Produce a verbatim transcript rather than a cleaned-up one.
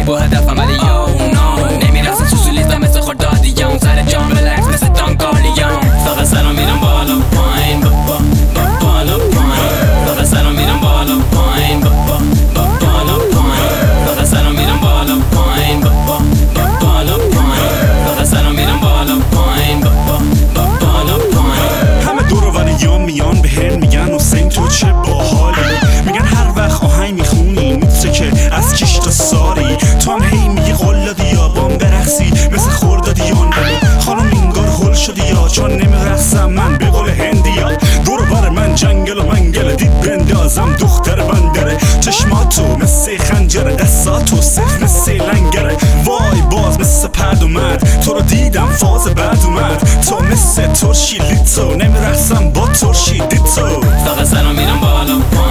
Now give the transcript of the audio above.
با هدفم ولی یو نو نمیرسم سوسولیستم مثل خوردادیام سر جام بلکس مثل دانکالیام فقط سلام میرم بالا پایین با با با بالا پایین فقط سلام میرم بالا پایین با با با بالا پایین فقط سلام میرم بالا پایین با با با بالا پایین فقط سلام میرم بالا پایین با با با بالا پایین همه دور و وریام میان بهم میگن حسین تو چه باحالی میگن هر وقت آهنگ میخونی میتره که از کیش تا ساری تو هم هی میگی قلادی یا بام برقصی مثل خوردادیان خانم اینگار هل شدی یا چون نمیرقصم من به قول هندیا دور بر من جنگل و منگل دید بندازم دختر بندره چشماتو مثل خنجره دستاتو صرف مثل لنگره وای باز مثل پرد اومد تو رو دیدم فاز بعد اومد تو مثل ترشی لیتو نمیرقصم با ترشی دیتو فقط سلام میرم بالا